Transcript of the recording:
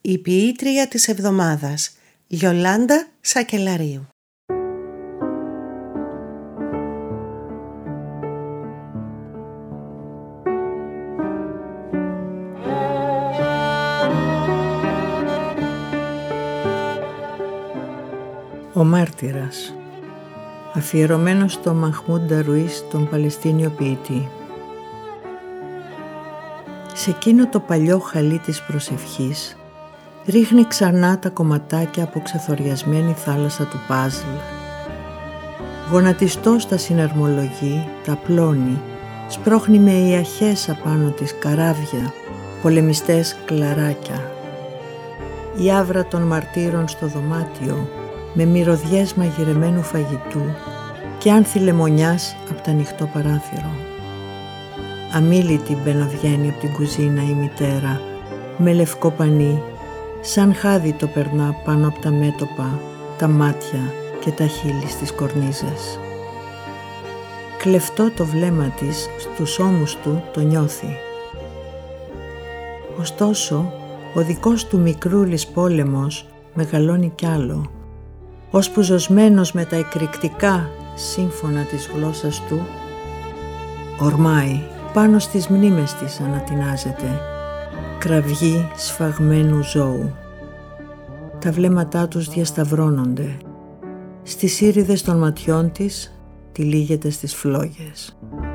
Η ποιήτρια της εβδομάδας, Γιολάντα Σακελαρίου. Ο Μάρτυρας, αφιερωμένο στο Μαχμούντ Νταρουίς, τον Παλαιστίνιο ποιητή. Σε εκείνο το παλιό χαλί της προσευχής ρίχνει ξανά τα κομματάκια από ξεθοριασμένη θάλασσα του παζλ. Γονατιστός τα συναρμολογεί, τα απλώνει, σπρώχνει με ιαχές απάνω της καράβια, πολεμιστές κλαράκια. Η άβρα των μαρτύρων στο δωμάτιο, με μυρωδιές μαγειρεμένου φαγητού και άνθη λεμονιάς από τα ανοιχτό παράθυρο. Αμίλητη μπαινοβγαίνει από την κουζίνα η μητέρα, με λευκό πανί, σαν χάδι το περνά πάνω από τα μέτωπα, τα μάτια και τα χείλη στις κορνίζες. Κλεφτό το βλέμμα της, στους ώμους του το νιώθει. Ωστόσο, ο δικός του μικρούλης πόλεμος μεγαλώνει κι άλλο, ώσπου ζωσμένος με τα εκρηκτικά σύμφωνα της γλώσσας του, ορμάει, πάνω στις μνήμες της ανατινάζεται, κραυγή σφαγμένου ζώου. Τα βλέμματά τους διασταυρώνονται. Στις ήριδες των ματιών της τυλίγεται στις φλόγες.